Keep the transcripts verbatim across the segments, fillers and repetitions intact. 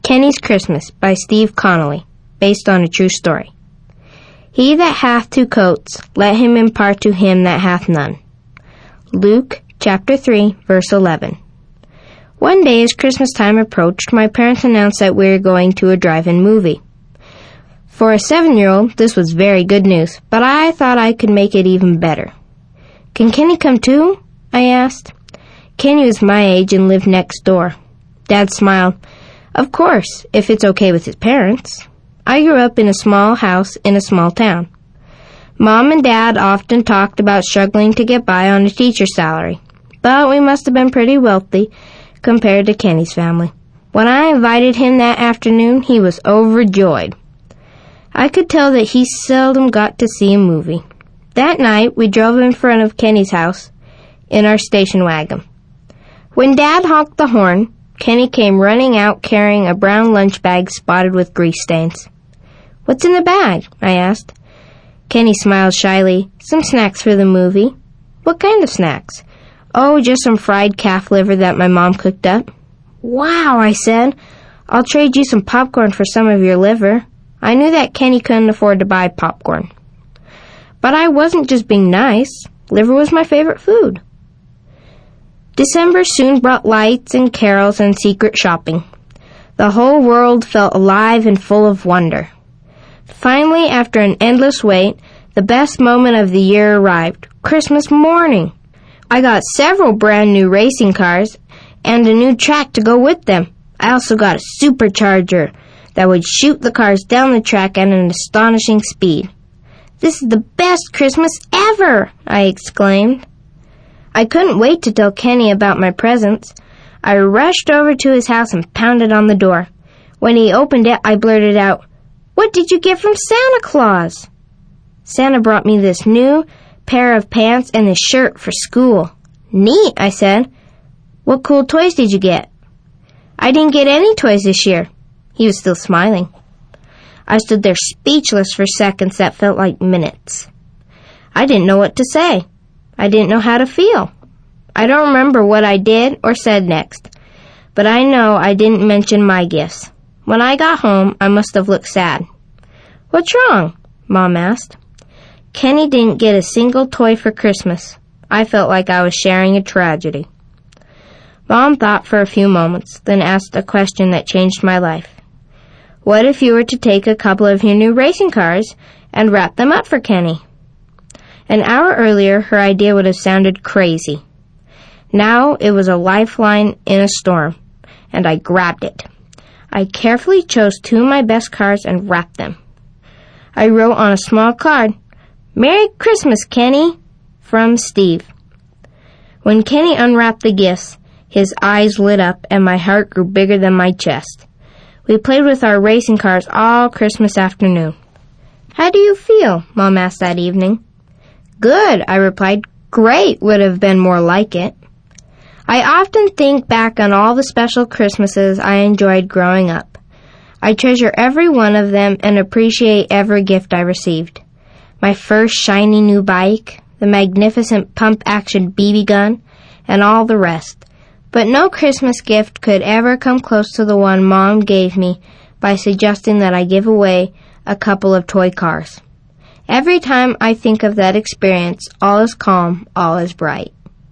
Kenny's Christmas by Steve Connolly, based on a true story. He that hath two coats, let him impart to him that hath none. Luke chapter three, verse eleven. One day as Christmas time approached, my parents announced that we were going to a drive-in movie. For a seven-year-old, this was very good news, but I thought I could make it even better. Can Kenny come too? I asked. Kenny was my age and lived next door. Dad smiled. Of course, if it's okay with his parents. I grew up in a small house in a small town. Mom and Dad often talked about struggling to get by on a teacher's salary, but we must have been pretty wealthy compared to Kenny's family. When I invited him that afternoon, he was overjoyed. I could tell that he seldom got to see a movie. That night, we drove in front of Kenny's house in our station wagon. When Dad honked the horn, Kenny came running out carrying a brown lunch bag spotted with grease stains. What's in the bag? I asked. Kenny smiled shyly. Some snacks for the movie. What kind of snacks? Oh, just some fried calf liver that my mom cooked up. Wow, I said. I'll trade you some popcorn for some of your liver. I knew that Kenny couldn't afford to buy popcorn. But I wasn't just being nice. Liver was my favorite food. December soon brought lights and carols and secret shopping. The whole world felt alive and full of wonder. Finally, after an endless wait, the best moment of the year arrived, Christmas morning. I got several brand new racing cars and a new track to go with them. I also got a supercharger that would shoot the cars down the track at an astonishing speed. This is the best Christmas ever, I exclaimed. I couldn't wait to tell Kenny about my presents. I rushed over to his house and pounded on the door. When he opened it, I blurted out, What did you get from Santa Claus? Santa brought me this new pair of pants and this shirt for school. Neat, I said. What cool toys did you get? I didn't get any toys this year. He was still smiling. I stood there speechless for seconds that felt like minutes. I didn't know what to say. I didn't know how to feel. I don't remember what I did or said next, but I know I didn't mention my gifts. When I got home, I must have looked sad. What's wrong? Mom asked. Kenny didn't get a single toy for Christmas. I felt like I was sharing a tragedy. Mom thought for a few moments, then asked a question that changed my life. What if you were to take a couple of your new racing cars and wrap them up for Kenny? An hour earlier, her idea would have sounded crazy. Now it was a lifeline in a storm, and I grabbed it. I carefully chose two of my best cars and wrapped them. I wrote on a small card, Merry Christmas, Kenny, from Steve. When Kenny unwrapped the gifts, his eyes lit up and my heart grew bigger than my chest. We played with our racing cars all Christmas afternoon. How do you feel? Mom asked that evening. Good, I replied. Great would have been more like it. I often think back on all the special Christmases I enjoyed growing up. I treasure every one of them and appreciate every gift I received. My first shiny new bike, the magnificent pump-action B B gun, and all the rest. But no Christmas gift could ever come close to the one Mom gave me by suggesting that I give away a couple of toy cars. Every time I think of that experience, all is calm, all is bright.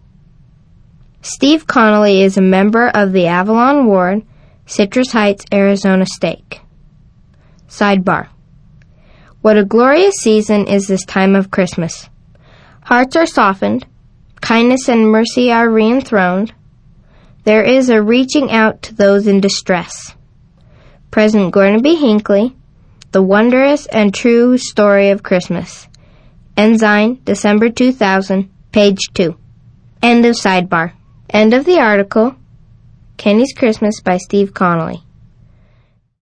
Steve Connolly is a member of the Avalon Ward, Citrus Heights, Arizona Stake. Sidebar. What a glorious season is this time of Christmas. Hearts are softened, kindness and mercy are re-enthroned. There is a reaching out to those in distress. President Gordon B. Hinckley, The Wondrous and True Story of Christmas. Ensign, December two thousand, page two. End of sidebar. End of the article. Kenny's Christmas by Steve Connolly.